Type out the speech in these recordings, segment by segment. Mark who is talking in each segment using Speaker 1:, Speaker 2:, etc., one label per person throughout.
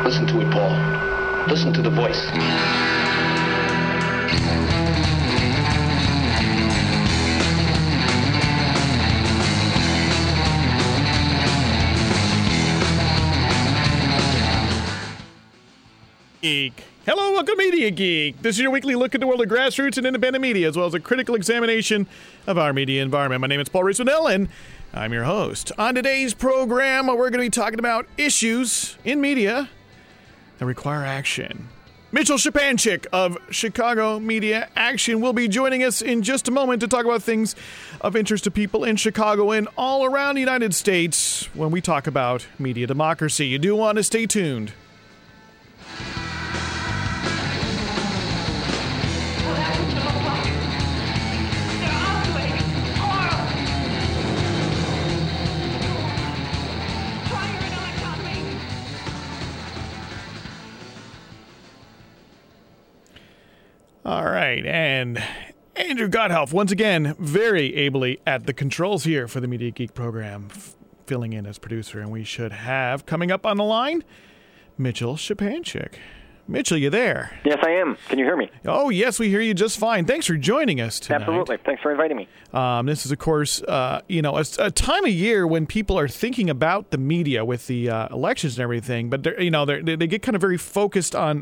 Speaker 1: Listen to it, Paul. Listen to the voice.
Speaker 2: Geek. Hello, welcome to Media Geek. This is your weekly look at the world of grassroots and independent media, as well as a critical examination of our media environment. My name is Paul Rees-Wendell, and I'm your host. On today's program, we're going to be talking about issues in media that require action. Mitchell Szczepanczyk of Chicago Media Action will be joining us in just a moment to talk about things of interest to people in Chicago and all around the United States when we talk about media democracy. You do want to stay tuned. All right, and Andrew Gotthelf, once again, very ably at the controls here for the Media Geek program, filling in as producer, and we should have, coming up on the line, Mitchell Szczepanczyk. Mitchell, you there?
Speaker 3: Yes, I am. Can you hear me?
Speaker 2: Oh, yes, we hear you just fine. Thanks for joining us tonight.
Speaker 3: Absolutely. Thanks for inviting me.
Speaker 2: This is, of course, a time of year when people are thinking about the media with the elections and everything, but they get kind of very focused on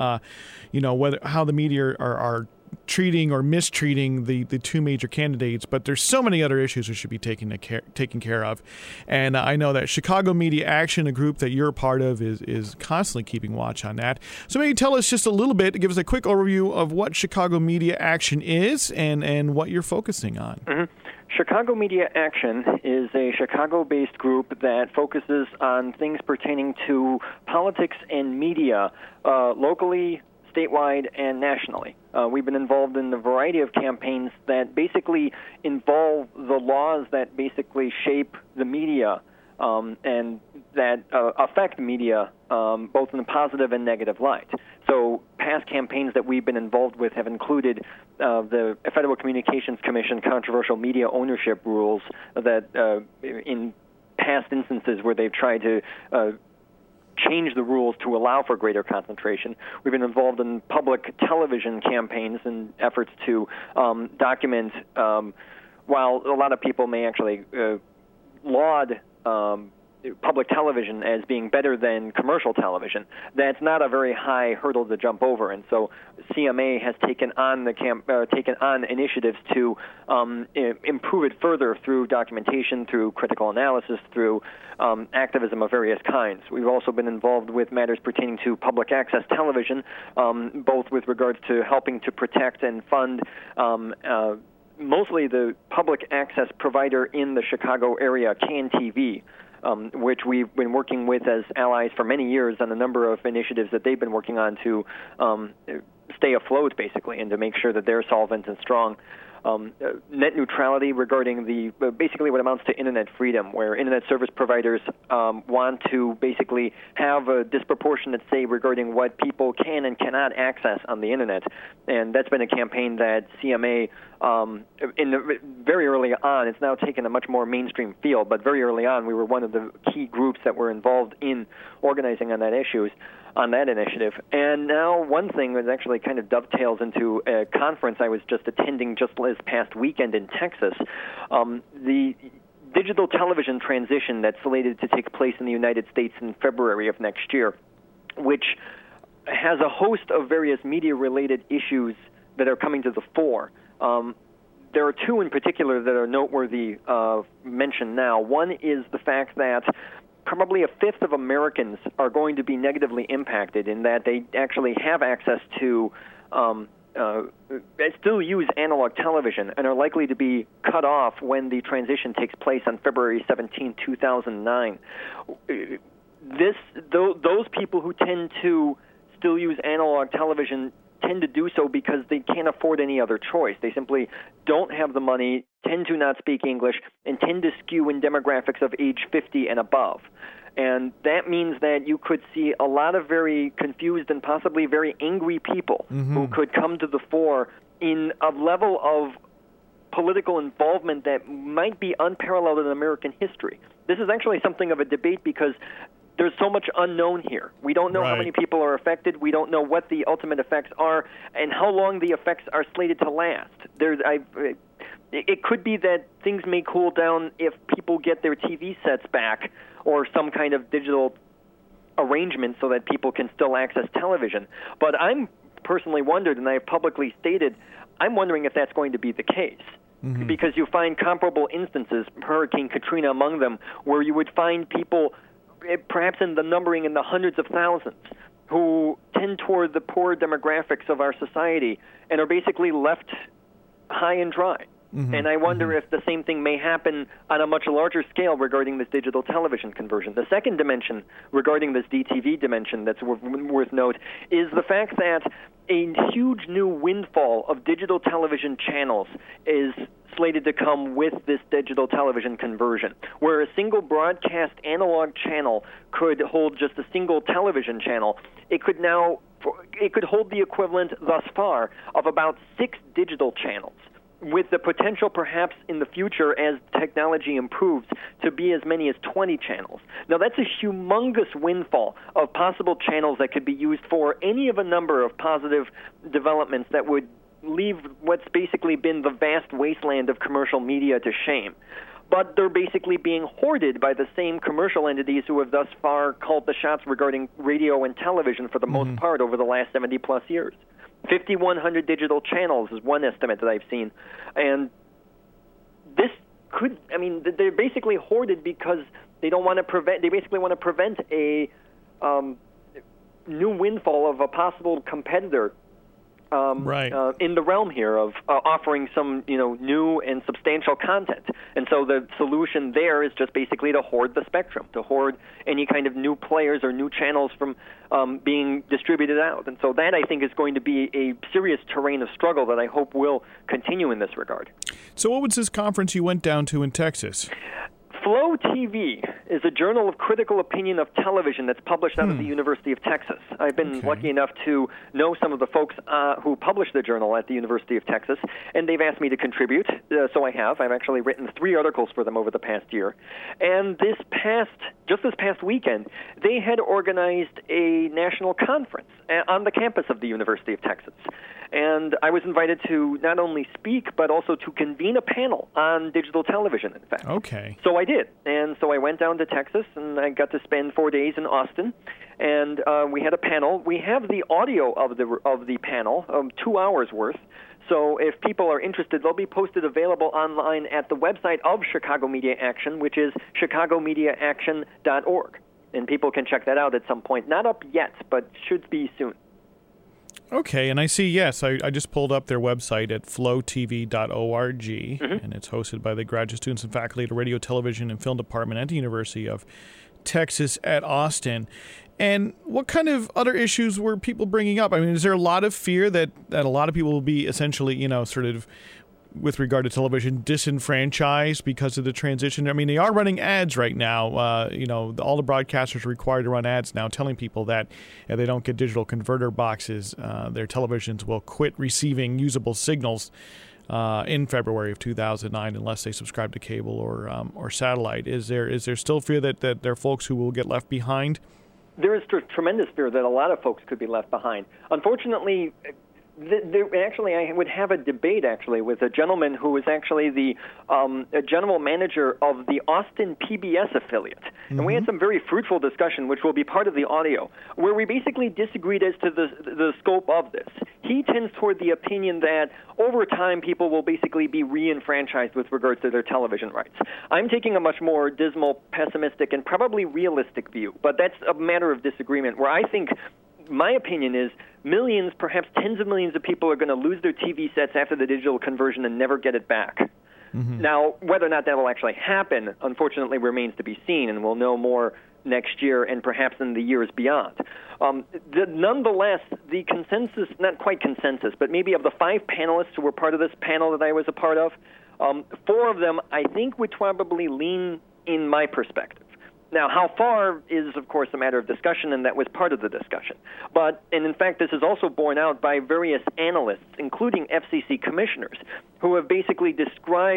Speaker 2: how the media are treating or mistreating the two major candidates, but there's so many other issues that should be taken care of. And I know that Chicago Media Action, a group that you're a part of, is constantly keeping watch on that. So maybe tell us just a little bit, give us a quick overview of what Chicago Media Action is and what you're focusing on.
Speaker 3: Mm-hmm. Chicago Media Action is a Chicago-based group that focuses on things pertaining to politics and media locally, statewide, and nationally. We've been involved in a variety of campaigns that basically involve the laws that basically shape the media and that affect media both in a positive and negative light. So past campaigns that we've been involved with have included the Federal Communications Commission controversial media ownership rules that in past instances where they've tried to change the rules to allow for greater concentration. We've been involved in public television campaigns and efforts to document, while a lot of people may actually laud public television as being better than commercial television, that's not a very high hurdle to jump over. And so CMA has taken on initiatives to improve it further through documentation, through critical analysis, through activism of various kinds. We've also been involved with matters pertaining to public access television, both with regards to helping to protect and fund mostly the public access provider in the Chicago area, KNTV, which we've been working with as allies for many years on a number of initiatives that they've been working on to stay afloat, basically, and to make sure that they're solvent and strong. Net neutrality regarding basically what amounts to internet freedom, where internet service providers want to basically have a disproportionate say regarding what people can and cannot access on the internet. And that's been a campaign that CMA, very early on, it's now taken a much more mainstream field, but very early on we were one of the key groups that were involved in organizing on that initiative. And now one thing that actually kind of dovetails into a conference I was just attending just this past weekend in Texas, the digital television transition that's slated to take place in the United States in February of next year, which has a host of various media-related issues that are coming to the fore. There are two in particular that are noteworthy mention now. One is the fact that probably a fifth of Americans are going to be negatively impacted in that they actually have access to still use analog television and are likely to be cut off when the transition takes place on February 17, 2009. Those people who tend to still use analog television tend to do so because they can't afford any other choice. They simply don't have the money, tend to not speak English, and tend to skew in demographics of age 50 and above. And that means that you could see a lot of very confused and possibly very angry people who could come to the fore in a level of political involvement that might be unparalleled in American history. This is actually something of a debate because there's so much unknown here. We don't know how many people are affected. We don't know what the ultimate effects are and how long the effects are slated to last. It could be that things may cool down if people get their TV sets back or some kind of digital arrangement so that people can still access television. But I'm personally wondered, and I have publicly stated, I'm wondering if that's going to be the case. Mm-hmm. Because you find comparable instances, Hurricane Katrina among them, where you would find people, perhaps in the numbering in the hundreds of thousands, who tend toward the poor demographics of our society and are basically left high and dry. Mm-hmm. And I wonder if the same thing may happen on a much larger scale regarding this digital television conversion. The second dimension regarding this DTV dimension that's worth note is the fact that a huge new windfall of digital television channels is slated to come with this digital television conversion, where a single broadcast analog channel could hold just a single television channel. It could hold the equivalent thus far of about 6 digital channels, with the potential perhaps in the future as technology improves to be as many as 20 channels. Now that's a humongous windfall of possible channels that could be used for any of a number of positive developments that would leave what's basically been the vast wasteland of commercial media to shame. But they're basically being hoarded by the same commercial entities who have thus far called the shots regarding radio and television for the most part over the last 70-plus years. 5,100 digital channels is one estimate that I've seen. And this could, they're basically hoarded because they basically want to prevent a new windfall of a possible competitor in the realm here of offering some, new and substantial content. And so the solution there is just basically to hoard the spectrum, to hoard any kind of new players or new channels from being distributed out. And so that, I think, is going to be a serious terrain of struggle that I hope will continue in this regard.
Speaker 2: So what was this conference you went down to in Texas?
Speaker 3: Flow TV is a journal of critical opinion of television that's published out of the University of Texas. I've been lucky enough to know some of the folks who publish the journal at the University of Texas, and they've asked me to contribute, so I have. I've actually written 3 articles for them over the past year. And this past weekend, they had organized a national conference on the campus of the University of Texas. And I was invited to not only speak, but also to convene a panel on digital television, in fact.
Speaker 2: Okay.
Speaker 3: So I did. And so I went down to Texas, and I got to spend 4 days in Austin. And we had a panel. We have the audio of the panel, 2 hours worth. So if people are interested, they'll be posted available online at the website of Chicago Media Action, which is chicagomediaaction.org. And people can check that out at some point. Not up yet, but should be soon.
Speaker 2: Okay, and I see, yes, I just pulled up their website at flowtv.org, and it's hosted by the graduate students and faculty at the Radio, Television, and Film Department at the University of Texas at Austin. And what kind of other issues were people bringing up? I mean, is there a lot of fear that a lot of people will be essentially, sort of, with regard to television, disenfranchised because of the transition? I mean, they are running ads right now. All the broadcasters are required to run ads now telling people that if they don't get digital converter boxes, their televisions will quit receiving usable signals in February of 2009 unless they subscribe to cable or satellite. Is there still fear that there are folks who will get left behind?
Speaker 3: There is tremendous fear that a lot of folks could be left behind. Unfortunately, I would have a debate with a gentleman who is actually the general manager of the Austin PBS affiliate. And we had some very fruitful discussion, which will be part of the audio, where we basically disagreed as to the scope of this. He tends toward the opinion that over time people will basically be re-enfranchised with regards to their television rights. I'm taking a much more dismal, pessimistic, and probably realistic view, but that's a matter of disagreement, where I think my opinion is millions, perhaps tens of millions of people are going to lose their TV sets after the digital conversion and never get it back. Now, whether or not that will actually happen, unfortunately, remains to be seen, and we'll know more next year and perhaps in the years beyond. Nonetheless, the consensus, not quite consensus, but maybe of the 5 panelists who were part of this panel that I was a part of, 4 of them, I think, would probably lean in my perspective. Now, how far is, of course, a matter of discussion, and that was part of the discussion. And in fact, this is also borne out by various analysts, including FCC commissioners, who have basically described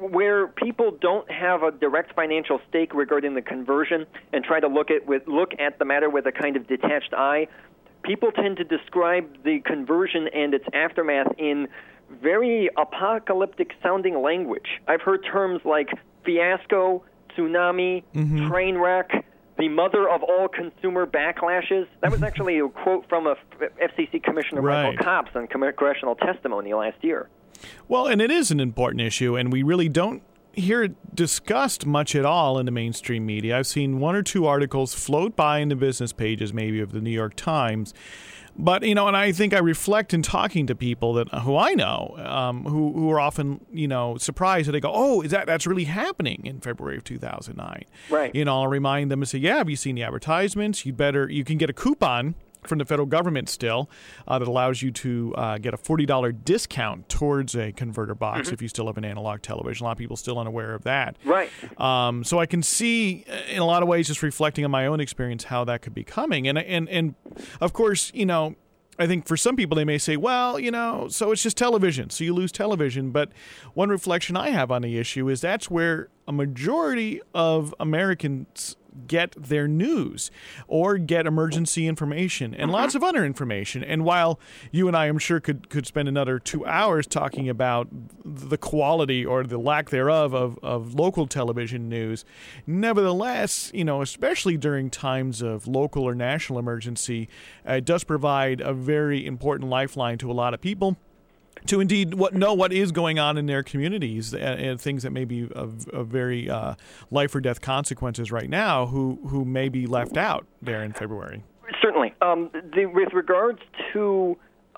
Speaker 3: where people don't have a direct financial stake regarding the conversion and try to look at the matter with a kind of detached eye, people tend to describe the conversion and its aftermath in very apocalyptic-sounding language. I've heard terms like fiasco, tsunami, train wreck, the mother of all consumer backlashes. That was actually a quote from a FCC Commissioner Michael Copps on congressional testimony last year.
Speaker 2: Well, and it is an important issue, and we really don't hear it discussed much at all in the mainstream media. I've seen one or two articles float by in the business pages, maybe of the New York Times. But, and I think I reflect in talking to people who I know, who are often, surprised that they go, oh, that's really happening in February of 2009.
Speaker 3: Right.
Speaker 2: I'll remind them and say, yeah, have you seen the advertisements? You can get a coupon from the federal government still that allows you to get a $40 discount towards a converter box if you still have an analog television. A lot of people still unaware of that.
Speaker 3: Right.
Speaker 2: So I can see in a lot of ways, just reflecting on my own experience, how that could be coming. And of course, I think for some people they may say, well, so it's just television, so you lose television. But one reflection I have on the issue is that's where a majority of Americans get their news or get emergency information and lots of other information. And while you and I, I'm sure, could spend another 2 hours talking about the quality or the lack thereof of local television news, nevertheless, especially during times of local or national emergency, it does provide a very important lifeline to a lot of people to indeed know what is going on in their communities and things that may be of very life or death consequences right now who may be left out there in February.
Speaker 3: Certainly. With regards to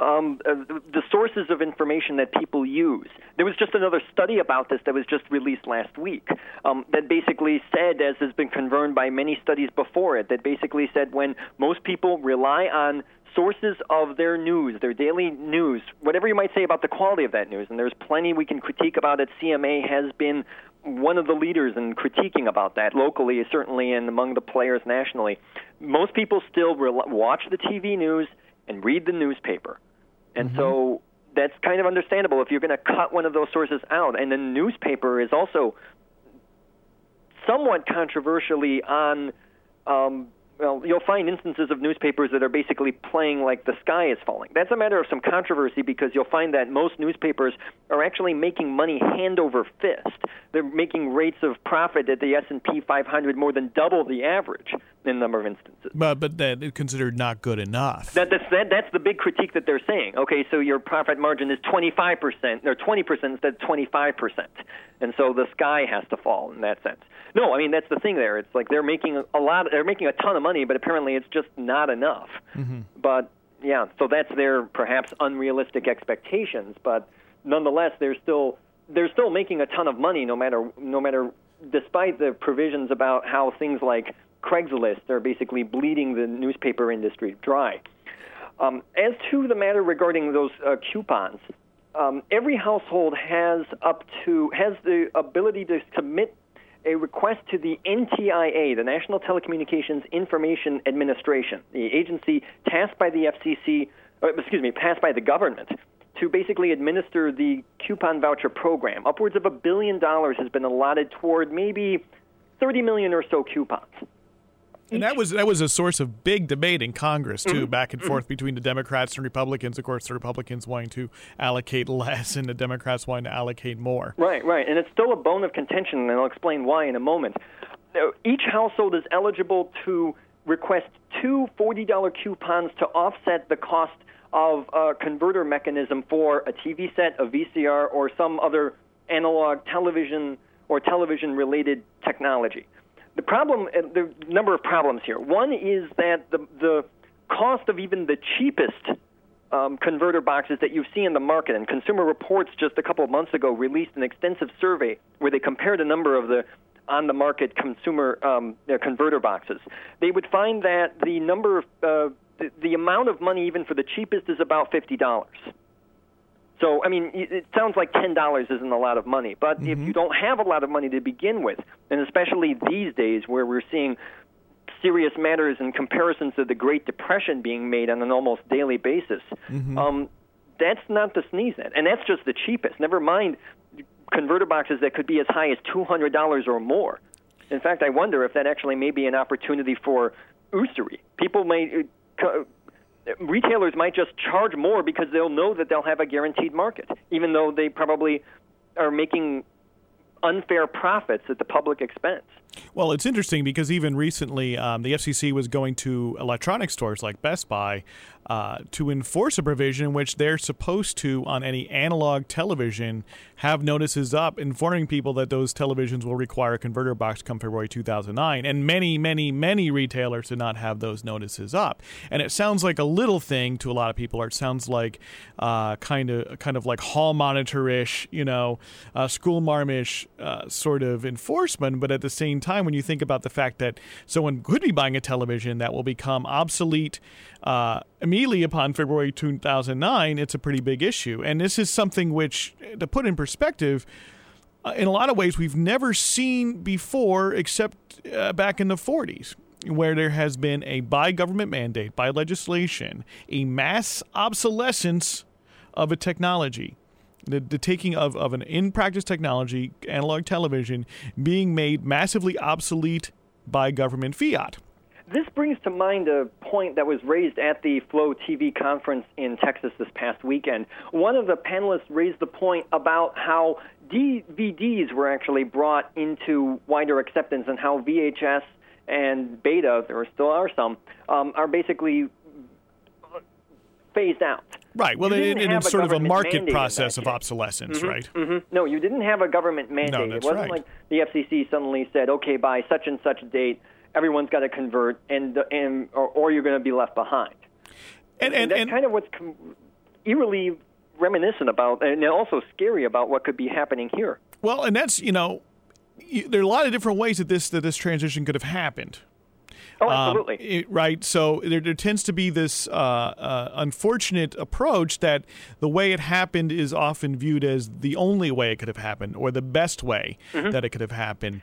Speaker 3: the sources of information that people use, there was just another study about this that was just released last week that basically said, as has been confirmed by many studies before it, that basically said when most people rely on sources of their news, their daily news, whatever you might say about the quality of that news, and there's plenty we can critique about it. CMA has been one of the leaders in critiquing about that locally, certainly, and among the players nationally. Most people still watch the TV news and read the newspaper. And so that's kind of understandable if you're going to cut one of those sources out. And the newspaper is also somewhat controversially on you'll find instances of newspapers that are basically playing like the sky is falling. That's a matter of some controversy because you'll find that most newspapers are actually making money hand over fist. They're making rates of profit at the S&P 500 more than double the average in a number of instances.
Speaker 2: But that is considered not good enough.
Speaker 3: That's the big critique that they're saying. Okay, so your profit margin is 25% or 20% instead of 25%. And so the sky has to fall in that sense. No, I mean, that's the thing there. It's like they're making a ton of money, but apparently it's just not enough. But yeah, so that's their perhaps unrealistic expectations, but nonetheless they're still making a ton of money no matter despite the provisions about how things like Craigslist are basically bleeding the newspaper industry dry. As to the matter regarding those coupons, every household has the ability to submit a request to the NTIA, the National Telecommunications Information Administration, the agency tasked by the FCC, passed by the government to basically administer the coupon voucher program. Upwards of $1 billion has been allotted toward maybe 30 million or so coupons.
Speaker 2: And that was a source of big debate in Congress, too, back and forth between the Democrats and Republicans. Of course, the Republicans wanting to allocate less and the Democrats wanting to allocate more.
Speaker 3: Right. And it's still a bone of contention, and I'll explain why in a moment. Each household is eligible to request two $40 coupons to offset the cost of a converter mechanism for a TV set, a VCR, or some other analog television or television-related technology. There are a number of problems here. One is that the cost of even the cheapest converter boxes that you see in the market, and Consumer Reports just a couple of months ago released an extensive survey where they compared a number of the on-the-market consumer converter boxes. They would find that the number of the amount of money even for the cheapest is about $50. So, I mean, it sounds like $10 isn't a lot of money, but if you don't have a lot of money to begin with, and especially these days where we're seeing serious matters and comparisons to the Great Depression being made on an almost daily basis, that's not to sneeze at. And that's just the cheapest. Never mind converter boxes that could be as high as $200 or more. In fact, I wonder if that actually may be an opportunity for usury. Retailers might just charge more because they'll know that they'll have a guaranteed market, even though they probably are making unfair profits at the public expense.
Speaker 2: Well, it's interesting because even recently the FCC was going to electronic stores like Best Buy to enforce a provision in which they're supposed to, on any analog television, have notices up informing people that those televisions will require a converter box come February 2009. And many, many, many retailers did not have those notices up. And it sounds like a little thing to a lot of people, or it sounds like kind of like hall monitor-ish, school marm-ish sort of enforcement. But at the same time, when you think about the fact that someone could be buying a television that will become obsolete immediately upon February 2009, it's a pretty big issue. And this is something which, to put in perspective, in a lot of ways we've never seen before except back in the 40s, where there has been by government mandate, by legislation, a mass obsolescence of a technology. The taking of an in-practice technology, analog television, being made massively obsolete by government fiat.
Speaker 3: This brings to mind a point that was raised at the Flow TV conference in Texas this past weekend. One of the panelists raised the point about how DVDs were actually brought into wider acceptance and how VHS and Beta, there still are some, are basically phased out.
Speaker 2: Right. Well, it's sort of a market process of obsolescence, right?
Speaker 3: Mm-hmm. No, you didn't have a government mandate.
Speaker 2: No, that's
Speaker 3: it wasn't like the FCC suddenly said, okay, by such and such date, everyone's got to convert, or you're going to be left behind. And that's kind of what's eerily reminiscent about, and also scary about what could be happening here.
Speaker 2: Well, and that's, there are a lot of different ways that this transition could have happened.
Speaker 3: Oh, absolutely.
Speaker 2: Right. So there tends to be this unfortunate approach that the way it happened is often viewed as the only way it could have happened, or the best way that it could have happened.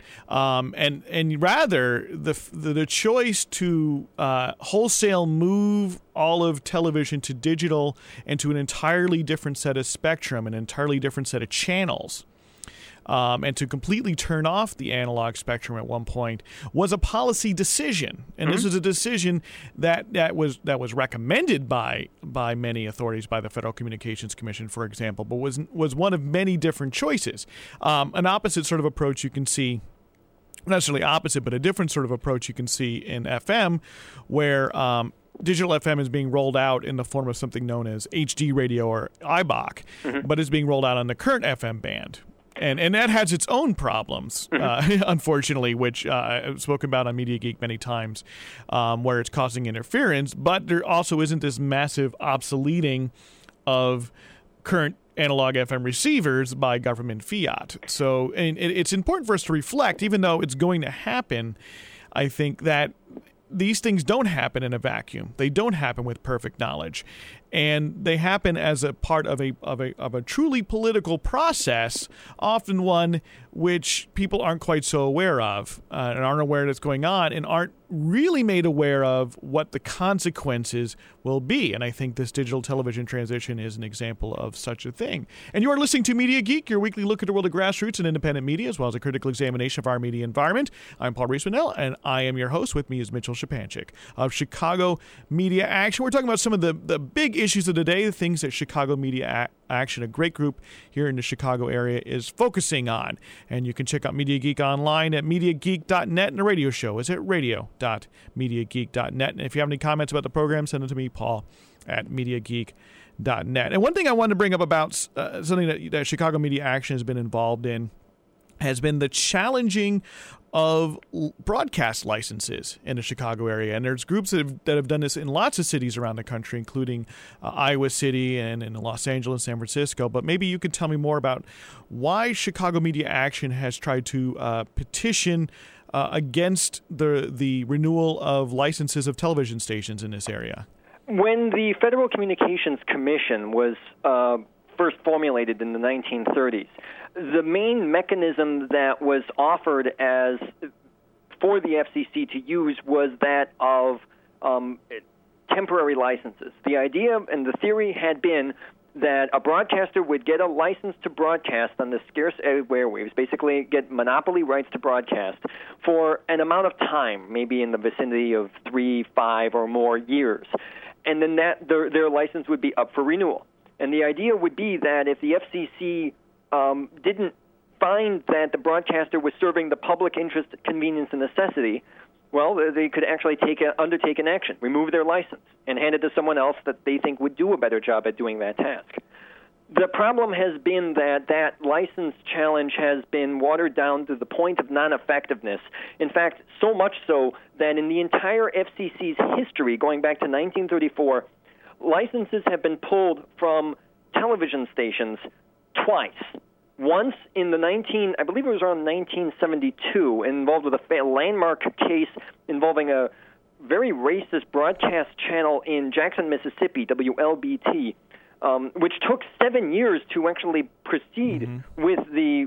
Speaker 2: And rather, the choice to wholesale move all of television to digital and to an entirely different set of spectrum, an entirely different set of channels, and to completely turn off the analog spectrum at one point was a policy decision, and this is a decision that was recommended by many authorities, by the Federal Communications Commission, for example, but was one of many different choices. An opposite sort of approach you can see. Not necessarily opposite, but a different sort of approach you can see in FM, where digital FM is being rolled out in the form of something known as HD radio or IBOC, but is being rolled out on the current FM band. And that has its own problems, unfortunately, which I've spoken about on Media Geek many times, where it's causing interference. But there also isn't this massive obsoleting of current analog FM receivers by government fiat. So it's important for us to reflect, even though it's going to happen, I think that these things don't happen in a vacuum. They don't happen with perfect knowledge. And they happen as a part of a truly political process, often one which people aren't quite so aware of and aren't aware that's going on and aren't really made aware of what the consequences will be. And I think this digital television transition is an example of such a thing. And you are listening to Media Geek, your weekly look at the world of grassroots and independent media, as well as a critical examination of our media environment. I'm Paul Rees-Manel, and I am your host. With me is Mitchell Shapanchik of Chicago Media Action. We're talking about some of the big issues of the day, the things that Chicago Media Action, a great group here in the Chicago area, is focusing on. And you can check out Media Geek online at MediaGeek.net, and the radio show is at radio.MediaGeek.net. And if you have any comments about the program, send them to me, Paul, at MediaGeek.net. And one thing I wanted to bring up about something that Chicago Media Action has been involved in has been the challenging of broadcast licenses in the Chicago area. And there's groups that have done this in lots of cities around the country, including Iowa City and in Los Angeles, San Francisco. But maybe you could tell me more about why Chicago Media Action has tried to petition against the renewal of licenses of television stations in this area.
Speaker 3: When the Federal Communications Commission was first formulated in the 1930s, the main mechanism that was offered as for the FCC to use was that of temporary licenses. The idea and the theory had been that a broadcaster would get a license to broadcast on the scarce airwaves, basically get monopoly rights to broadcast for an amount of time, maybe in the vicinity of 3, 5, or more years. And then their license would be up for renewal. And the idea would be that if the FCC didn't find that the broadcaster was serving the public interest, convenience, and necessity, well, they could actually undertake an action, remove their license, and hand it to someone else that they think would do a better job at doing that task. The problem has been that license challenge has been watered down to the point of non-effectiveness. In fact, so much so that in the entire FCC's history, going back to 1934, licenses have been pulled from television stations twice. Once in I believe it was around 1972, involved with a landmark case involving a very racist broadcast channel in Jackson, Mississippi, WLBT, which took 7 years to actually proceed with the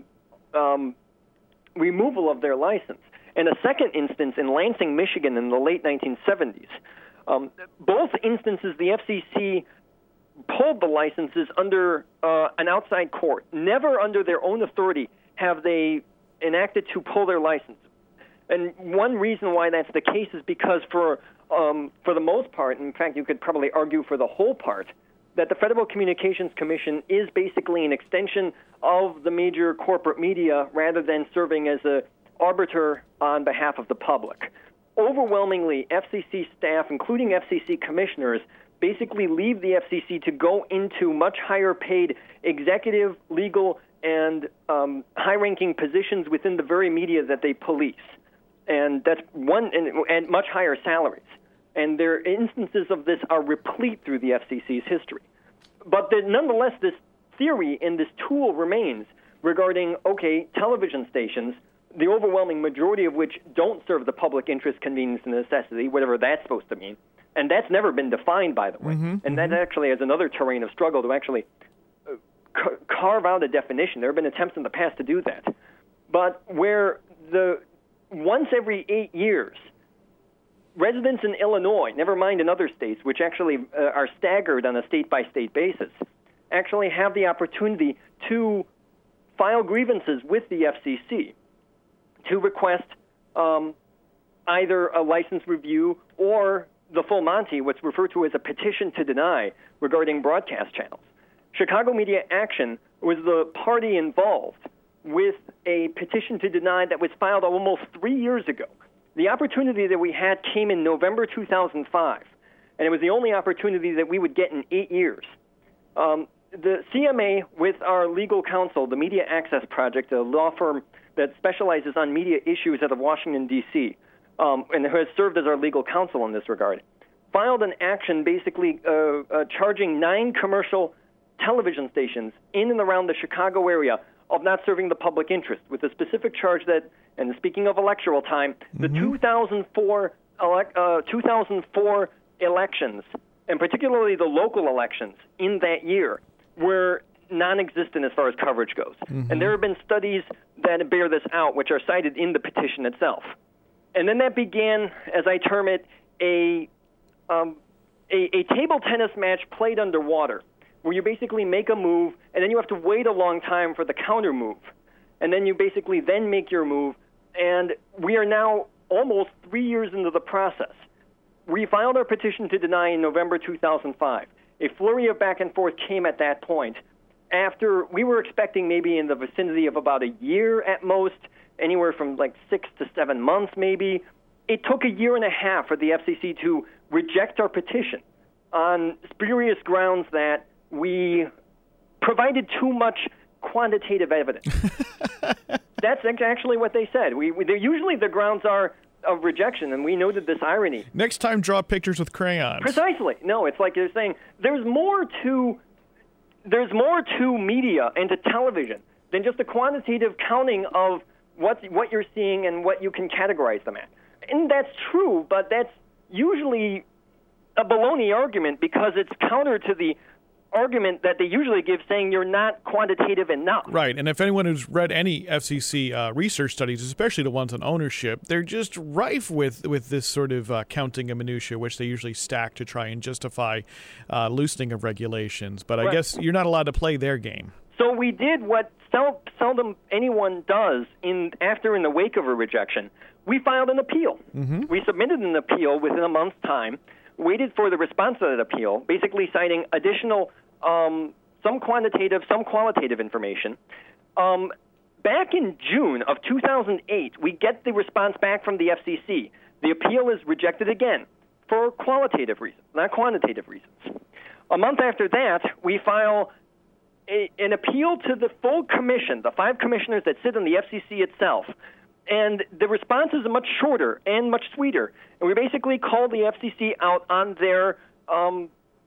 Speaker 3: removal of their license. And a second instance in Lansing, Michigan in the late 1970s. Both instances, the FCC pulled the licenses under an outside court. Never under their own authority have they enacted to pull their license. And one reason why that's the case is because for the most part, in fact, you could probably argue for the whole part, that the Federal Communications Commission is basically an extension of the major corporate media rather than serving as an arbiter on behalf of the public. Overwhelmingly, FCC staff, including FCC commissioners, basically leave the FCC to go into much higher paid executive, legal, and high-ranking positions within the very media that they police. And that's and much higher salaries. And there instances of this are replete through the FCC's history. But nonetheless, this theory and this tool remains regarding, television stations, the overwhelming majority of which don't serve the public interest, convenience, and necessity, whatever that's supposed to mean. And that's never been defined, by the way. And that actually is another terrain of struggle to actually carve out a definition. There have been attempts in the past to do that. But where once every 8 years, residents in Illinois, never mind in other states, which actually are staggered on a state-by-state basis, actually have the opportunity to file grievances with the FCC to request either a license review or the full Monty, what's referred to as a petition to deny regarding broadcast channels. Chicago Media Action was the party involved with a petition to deny that was filed almost 3 years ago. The opportunity that we had came in November 2005, and it was the only opportunity that we would get in 8 years. The CMA, with our legal counsel, the Media Access Project, a law firm that specializes on media issues out of Washington, D.C., and has served as our legal counsel in this regard, filed an action basically charging 9 commercial television stations in and around the Chicago area of not serving the public interest, with a specific charge that, and speaking of electoral time, the 2004 elections, and particularly the local elections in that year, were non-existent as far as coverage goes. And there have been studies that bear this out, which are cited in the petition itself. And then that began, as I term it, a table tennis match played underwater, where you basically make a move, and then you have to wait a long time for the counter move. And then you basically then make your move, and we are now almost 3 years into the process. We filed our petition to deny in November 2005. A flurry of back and forth came at that point. After we were expecting maybe in the vicinity of about a year at most, anywhere from like 6 to 7 months maybe. It took a year and a half for the FCC to reject our petition on spurious grounds that we provided too much quantitative evidence. That's actually what they said. Usually the grounds are of rejection, and we noted this irony.
Speaker 2: Next time, draw pictures with crayons.
Speaker 3: Precisely. No, it's like they're saying there's more to media and to television than just a quantitative counting of what you're seeing and what you can categorize them at. And that's true, but that's usually a baloney argument because it's counter to the argument that they usually give, saying you're not quantitative enough.
Speaker 2: Right, and if anyone who's read any FCC research studies, especially the ones on ownership, they're just rife with this sort of counting of minutia, which they usually stack to try and justify loosening of regulations. But I guess you're not allowed to play their game.
Speaker 3: So we did what seldom anyone does in the wake of a rejection. We filed an appeal. Mm-hmm. We submitted an appeal within a month's time, waited for the response to that appeal, basically citing additional some quantitative, some qualitative information. Back in June of 2008, we get the response back from the FCC. The appeal is rejected again for qualitative reasons, not quantitative reasons. A month after that, we file an appeal to the full commission, the 5 commissioners that sit on the FCC itself. And the response is much shorter and much sweeter. And we basically call the FCC out on their on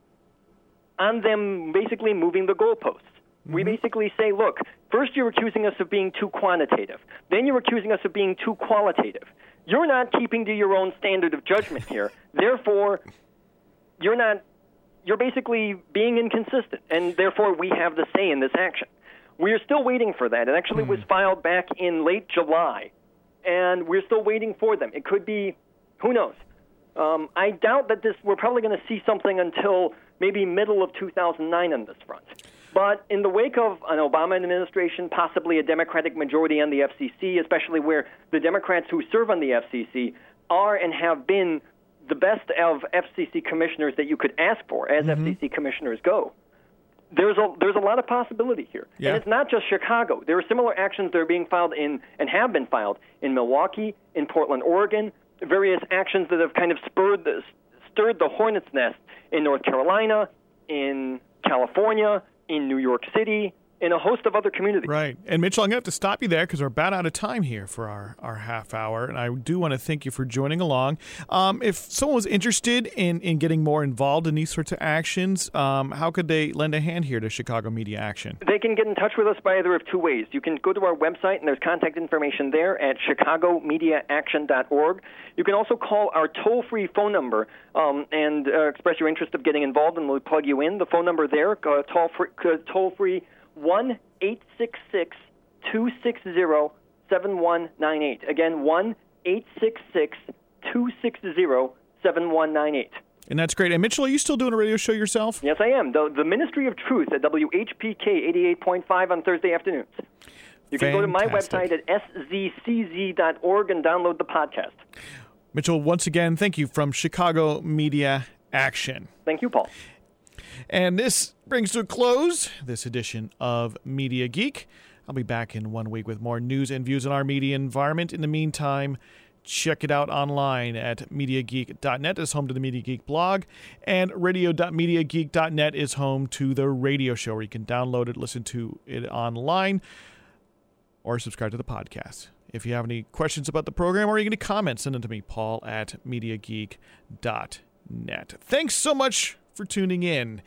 Speaker 3: them basically moving the goalposts. Mm-hmm. We basically say, look, first you're accusing us of being too quantitative. Then you're accusing us of being too qualitative. You're not keeping to your own standard of judgment here. Therefore, you're basically being inconsistent, and therefore we have the say in this action. We are still waiting for that. It actually was filed back in late July, and we're still waiting for them. It could be, who knows? I doubt that we're probably going to see something until maybe middle of 2009 on this front. But in the wake of an Obama administration, possibly a Democratic majority on the FCC, especially where the Democrats who serve on the FCC are and have been the best of FCC commissioners that you could ask for, as FCC commissioners go. There's a lot of possibility here. Yeah. And it's not just Chicago. There are similar actions that are being filed in and have been filed in Milwaukee, in Portland, Oregon, various actions that have kind of stirred the hornet's nest in North Carolina, in California, in New York City, in a host of other communities.
Speaker 2: Right. And Mitchell, I'm going to have to stop you there because we're about out of time here for our half hour. And I do want to thank you for joining along. If someone was interested in getting more involved in these sorts of actions, how could they lend a hand here to Chicago Media Action?
Speaker 3: They can get in touch with us by either of two ways. You can go to our website, and there's contact information there at chicagomediaaction.org. You can also call our toll-free phone number and express your interest of getting involved, and we'll plug you in. The phone number there, toll-free 1-866-260-7198. Again, 1-866-260-7198.
Speaker 2: And that's great. And Mitchell, are you still doing a radio show yourself?
Speaker 3: Yes, I am. The Ministry of Truth at WHPK 88.5 on Thursday afternoons. You can go to my website at szcz.org and download the podcast.
Speaker 2: Mitchell, once again, thank you from Chicago Media Action.
Speaker 3: Thank you, Paul.
Speaker 2: And this brings to a close this edition of Media Geek. I'll be back in 1 week with more news and views on our media environment. In the meantime, check it out online at MediaGeek.net. It's home to the Media Geek blog. And radio.MediaGeek.net is home to the radio show, where you can download it, listen to it online, or subscribe to the podcast. If you have any questions about the program or you have any comments, send them to me, Paul at MediaGeek.net. Thanks so much for tuning in.